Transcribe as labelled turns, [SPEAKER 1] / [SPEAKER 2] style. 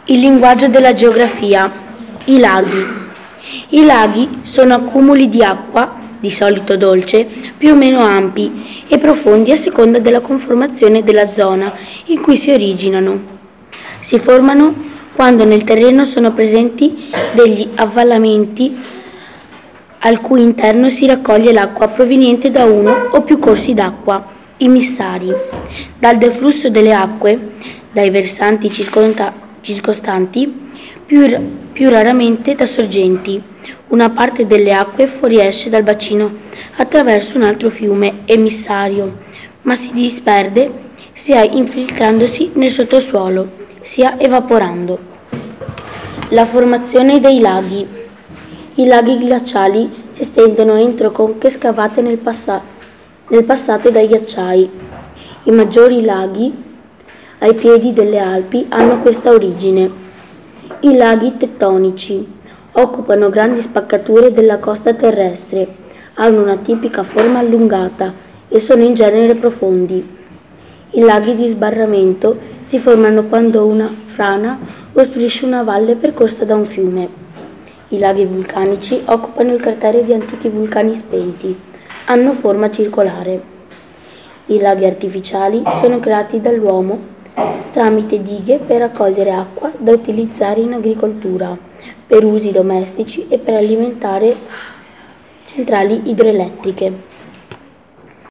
[SPEAKER 1] Il linguaggio della geografia. I laghi. I laghi sono accumuli di acqua, di solito dolce, più o meno ampi e profondi a seconda della conformazione della zona in cui si originano. Si formano quando nel terreno sono presenti degli avvallamenti al cui interno si raccoglie l'acqua proveniente da uno o più corsi d'acqua, immissari. Dal deflusso delle acque, dai versanti circostanti, più raramente da sorgenti. Una parte delle acque fuoriesce dal bacino attraverso un altro fiume emissario, ma si disperde sia infiltrandosi nel sottosuolo, sia evaporando. La formazione dei laghi. I laghi glaciali si estendono entro conche scavate nel passato dai ghiacciai. I maggiori laghi ai piedi delle Alpi hanno questa origine. I laghi tettonici occupano grandi spaccature della costa terrestre, hanno una tipica forma allungata e sono in genere profondi. I laghi di sbarramento si formano quando una frana costruisce una valle percorsa da un fiume. I laghi vulcanici occupano il cratere di antichi vulcani spenti, hanno forma circolare. I laghi artificiali sono creati dall'uomo tramite dighe per raccogliere acqua da utilizzare in agricoltura, per usi domestici e per alimentare centrali idroelettriche.